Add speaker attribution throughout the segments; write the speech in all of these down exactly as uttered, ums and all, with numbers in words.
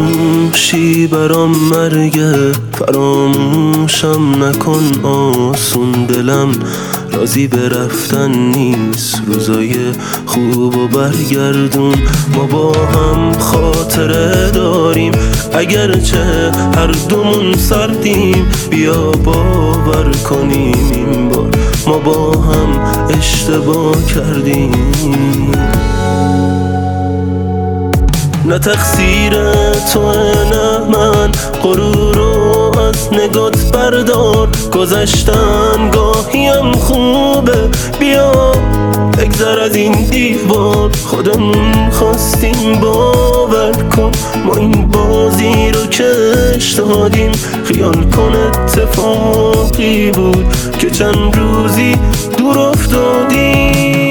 Speaker 1: فراموشی برام مرگه، فراموشم نکن آسون. دلم راضی به رفتن نیست، روزای خوب و برگردون. ما با هم خاطره داریم اگرچه هر دومون سردیم. بیا باور کنیم این بار ما با هم اشتباه کردیم. نه تقصیر تو نه من، غرورو از نگات بردار. گذشتن گاهیم خوبه، بیا بگذر از این دیوار. خودمون خواستیم باور کن، ما این بازی رو کش دادیم. خیال کن اتفاقی بود که چند روزی دور افتادیم.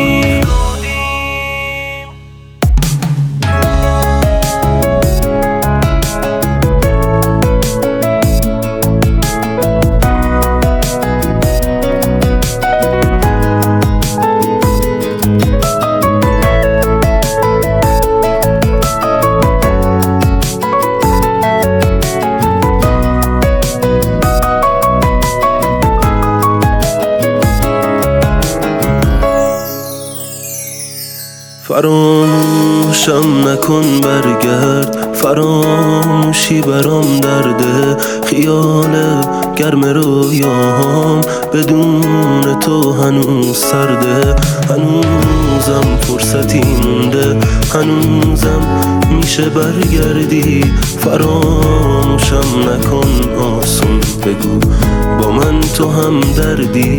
Speaker 1: فراموشم نکن برگرد، فراموشی برام درده. خیال گرم رویام بدون تو هنوز سرده. هنوزم فرصتی مونده، هنوزم میشه برگردی. فراموشم نکن آسون، بگو با من تو هم دردی.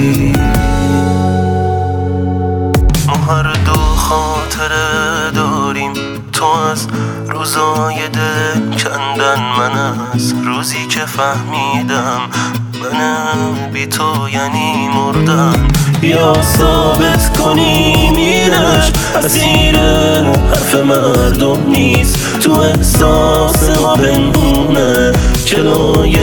Speaker 1: هر دو خاطره داریم، تو از روزای دل کندن، من از روزی که فهمیدم من بی تو یعنی مردن. بیا ثابت کنیم این عشق اسیر حرف مردم نیست، تو احساس ما پنهونه. جلوی